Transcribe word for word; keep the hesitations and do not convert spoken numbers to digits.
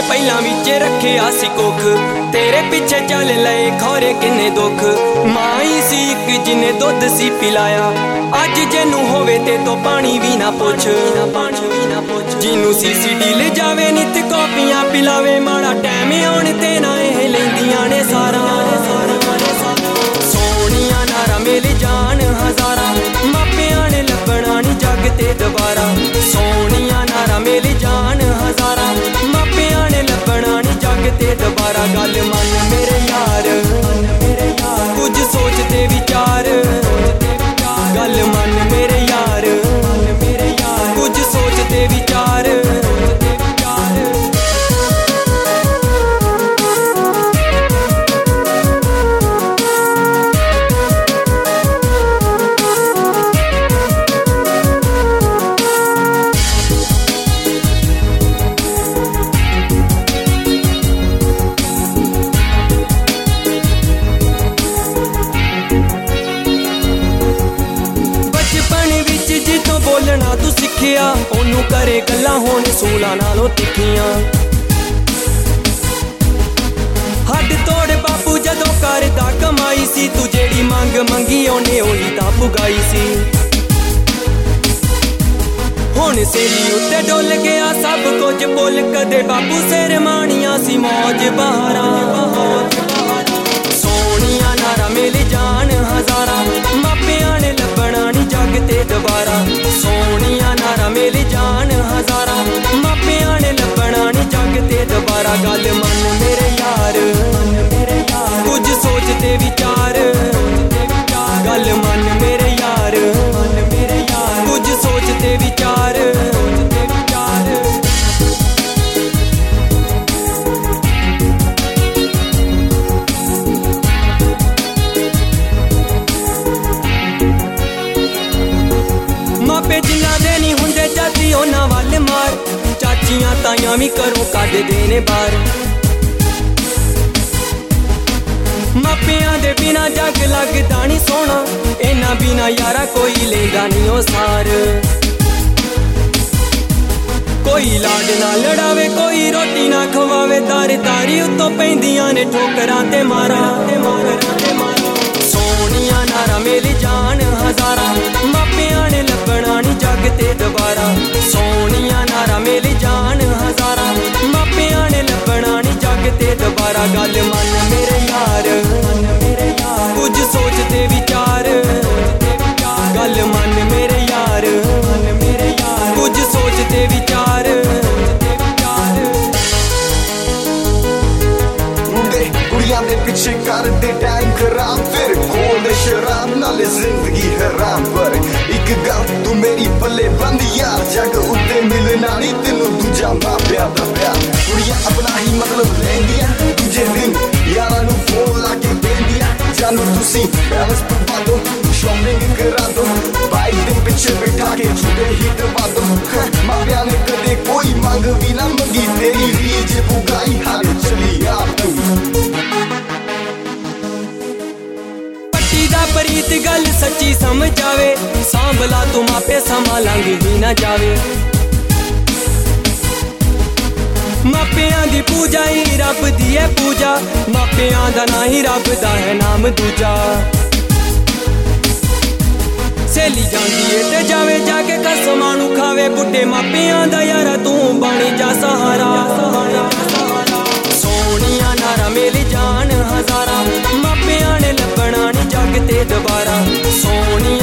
पहला विचे रखिया सी कुख, तेरे पिछे चल लए खौरे किन्ने दुख। माई सी इक जिन्ने दुध सी पिलाया, अज जेनू होवे ते तो पानी भी ना पुछ। जिनू सीसी डी ले जावे नित कॉपियां पिलावे, माड़ा टैम आने ते ना एह लेंदियां ने सारा। सोनिया नारा मिल जान हजारा, मापियां ने लभना नी जग ते दोबारा। सोनिया नारा मिल जान हजारा, मापियां ने लभना नी जग ते दोबारा। गल मन मेरे यार, कुछ सोचते विचार। गल मन मेरे यार, कुछ सोचते विचार। बोलना तू सिखिया, ओनू करे गल्लां होण सूलां नालों तिखियां। हड तोड़ बापू जदों करदा कमाई सी, तू जेड़ी मंग मंगी ओने ओही तां पुगाई सी। हुण सेली उत्ते डुल गया सब कुछ भुल, कदे बापू सिर माणियां सी मौज बहारा। सोनिया नारा मिल जान हजारा, मापियां ने लभना नी जग ते दोबारा। सोनिया नारा मिल जान हजारा, मापियां ने लभना नी जग ते दोबारा। गल मन मेरे यार, कुछ सोचते विचार। गल मन मेरे यार, कुछ सोचते विचार। मापे जिन्ना दे नी हुंदे चाची उन्हां वल मार, चाचियां ताइयां भी घरों कढ देने बाहर। मापियां दे बिना जग लगदा नी सोना, इन्हां बिना यारा कोई लेंदा नी ओ सार। कोई लाड ना लड़ावे, कोई रोटी ना खवावे, तारी तारी उत्तों पैंदियां ने ठोकरां ते मारा। सोनिया नारा मिल जान हजारा, मापियां ने लभना नी जग ते दोबारा। सोनिया नारा मिल जान हजारा, मापियां ने लभना नी जग ते दोबारा। गल मन मेरे यार, कुछ सोचते विचार। गल मन मेरे यार, कुछ सोचते विचार। कुड़ियां दे पिछे करदे टाइम खराब, फिर खोलदे शराब नाले जिंदगी हराम। पर इक गल तू मेरी पल्ले बंद यार, जग उत्ते मिलना नी तेनू दूजा मापिया दा प्यार। कुड़ियां अपना ही मतलब लैंदियां, दूजे दिन यारां नू फोन ला के कहंदियां, जानू तुसी बैलेंस पवा दो, शॉपिंग करा दो, बाइक दे पिछे बिठा के झूठे ही दबा दो। मापिया ने कदे कोई मंग भी ना मंगी, तेरी रीझ पुगाई हाले चली आ तू। परीत गल सच्ची समझ आवे, सांभला तू मापे समा लंघ ही ना जावे। मापियां दी पूजा ही रब दी है पूजा, मापियां दा ना ही रब दा है नाम दूजा। सहेली जांदी है ते जावे जाके कसमां नू खावे, बुढ़े मापियां दा यारा तू बन जा सहारा। सोनिया नारा मिल जान हजारा, मापियां ने लभना नी जग ते दोबारा। सोनिया